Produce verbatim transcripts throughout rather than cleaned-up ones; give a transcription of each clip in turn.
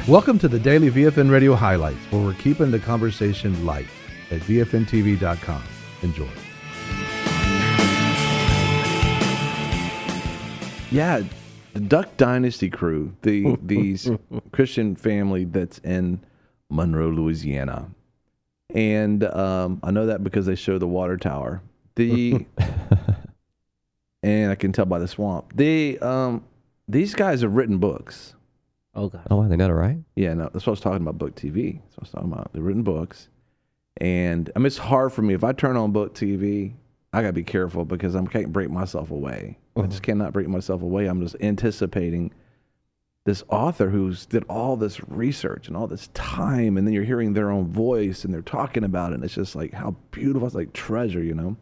Welcome to the Daily V F N Radio Highlights, where we're keeping the conversation light at V F N T V dot com. Enjoy. Yeah, the Duck Dynasty crew, the these Christian family that's in Monroe, Louisiana. And um, I know that because they show the water tower. The and I can tell by the swamp. The um, these guys have written books. Oh, God. Oh, they got it right? Yeah, no, that's what I was talking about, Book T V. That's what I was talking about. They've written books. And I mean, it's hard for me. If I turn on Book T V, I got to be careful because I can't break myself away. Uh-huh. I just cannot break myself away. I'm just anticipating this author who's did all this research and all this time, and then you're hearing their own voice and they're talking about it, and it's just like how beautiful. It's like treasure, you know?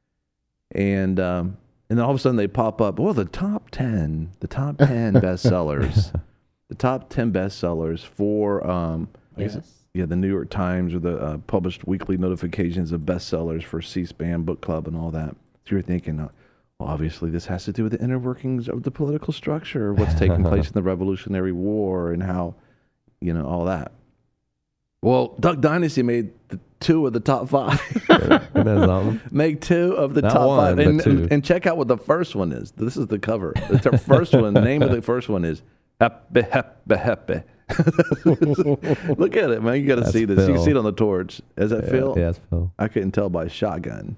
And um, and then all of a sudden they pop up, well, the top ten, the top ten bestsellers. The top ten bestsellers for, um, I Yes. guess, yeah, the New York Times, or the uh, published weekly notifications of bestsellers for C-SPAN Book Club and all that. So you're thinking, uh, well, obviously this has to do with the inner workings of the political structure, what's taking place in the Revolutionary War, and how, you know, all that. Well, Duck Dynasty made the two of the top five. Make two of the Not top one, five. but And, two. and check out what the first one is. This is the cover. The ter- first one, the name of the first one is Happy, happy, happy. Look at it, man. You got to That's see this. You can Phil. see it on the torch. Does that Yeah, feel? yeah, that's Phil. I couldn't tell by shotgun.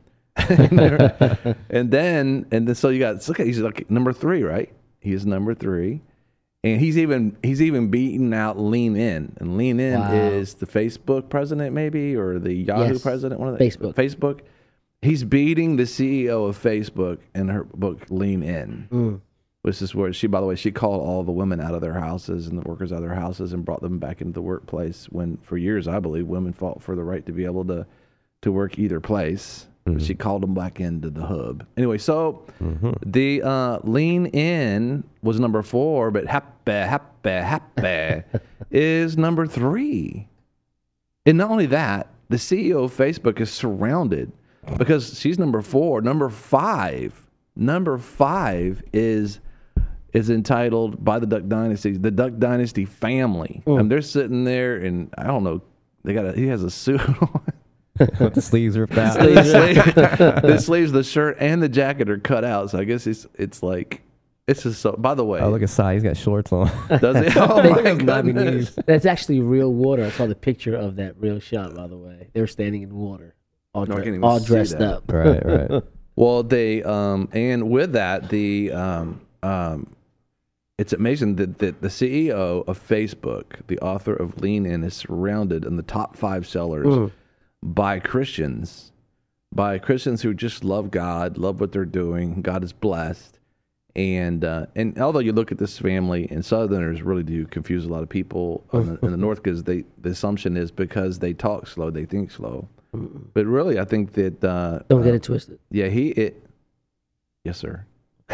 and then, and then, so you got, look at, he's like number three, right? He's number three. And he's even, he's even beating out Lean In. And Lean In Wow. is the Facebook president, maybe, or the Yahoo Yes. president. One of the, Facebook. Facebook. He's beating the C E O of Facebook in her book, Lean In. Mm. Which is where she, by the way, she called all the women out of their houses and the workers out of their houses and brought them back into the workplace when, for years, I believe, women fought for the right to be able to, to work either place. Mm-hmm. But she called them back into the hub. Anyway, so Mm-hmm. the uh, Lean In was number four, but Happy, Happy, Happy is number three. And not only that, the C E O of Facebook is surrounded because she's number four. Number five, number five is... is entitled by the Duck Dynasty, the Duck Dynasty family. Mm. And they're sitting there, and I don't know, they got a, he has a suit on. With the sleeves ripped out. the, sleeve, the sleeves, the shirt, and the jacket are cut out. So I guess it's it's like it's just so. By the way, Oh, look at Cy. He's got shorts on. does he? Oh my Bobby goodness! News. That's actually real water. I saw the picture of that real shot, by the way. They were standing in water, all, No, I dre- can't even all see dressed that. up. Right, right. Well, they um and with that the um um. It's amazing that, that the C E O of Facebook, the author of Lean In, is surrounded in the top five sellers Mm. by Christians, by Christians who just love God, love what they're doing. God is blessed. And uh, and although you look at this family, and Southerners really do confuse a lot of people in the, in the North, because they the assumption is because they talk slow, they think slow. But really, I think that... Uh, Don't get uh, it twisted. Yeah, he... It, yes, sir.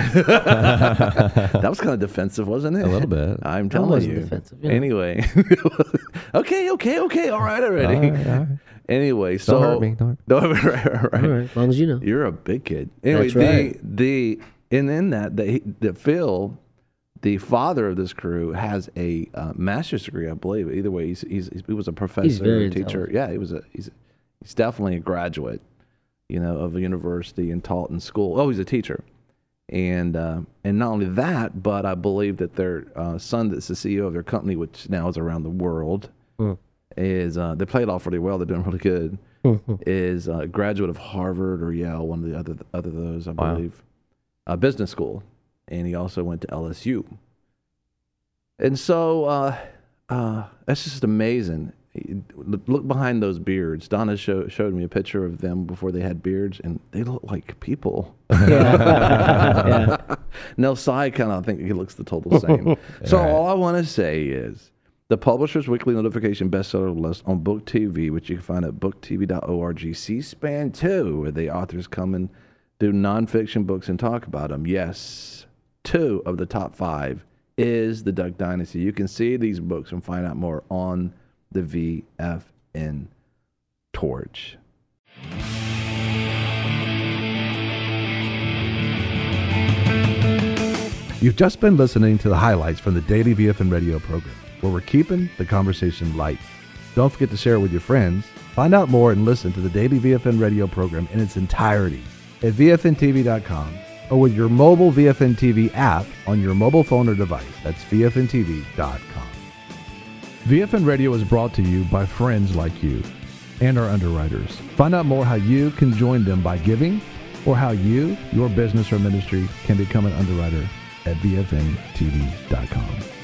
That was kind of defensive, wasn't it? A little bit. I'm That telling wasn't you. defensive, yeah. Anyway. okay, okay, okay. All right already. All right, all right. Anyway, so Don't hurt me. Don't hurt me. No, right, right, right. All right, as long as you know. You're a big kid. Anyway, That's right. the the and in that the, the Phil, the father of this crew, has a uh, master's degree, I believe. Either way, he's, he's he was a professor, very a teacher. intelligent. Yeah, he was a he's he's definitely a graduate, you know, of a university and taught in school. Oh, he's a teacher. And uh, and not only that, but I believe that their uh, son, that's the C E O of their company, which now is around the world, Mm. is uh, they play it off really well. They're doing really good. Is a graduate of Harvard or Yale, one of the other other of those, I Wow. believe, uh, business school, and he also went to L S U. And so uh, uh, that's just amazing. Look behind those beards. Donna show, showed me a picture of them before they had beards, and they look like people. Yeah. Yeah. Nell Sai kind of think he looks the total same. So Right. all I want to say is the Publisher's Weekly Notification bestseller list on Book T V, which you can find at book t v dot org. C-SPAN two, where the authors come and do nonfiction books and talk about them. Yes, two of the top five is the Duck Dynasty. You can see these books and find out more on the V F N Torch. You've just been listening to the highlights from the Daily V F N Radio program. where we're keeping the conversation light. Don't forget to share it with your friends. Find out more and listen to the daily V F N radio program in its entirety at V F N T V dot com or with your mobile V F N T V app on your mobile phone or device. That's V F N T V dot com. V F N Radio is brought to you by friends like you and our underwriters. Find out more how you can join them by giving or how you, your business or ministry can become an underwriter at V F N T V dot com.